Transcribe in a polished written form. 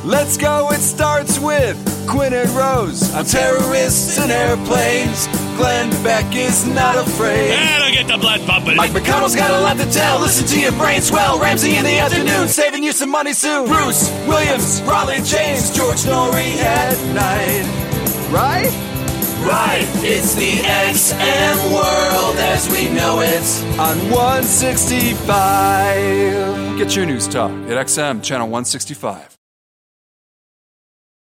Let's go, it starts with Quinn and Rose on terrorists and airplanes. Glenn Beck is not afraid. That'll get the blood pumping. Mike McConnell's got a lot to tell. Listen to your brain swell. Ramsey in the afternoon, saving you some money soon. Bruce Williams, Raleigh James, George Norrie at night. Right? Right. It's the XM world as we know it on 165. Get your news talk at XM channel 165.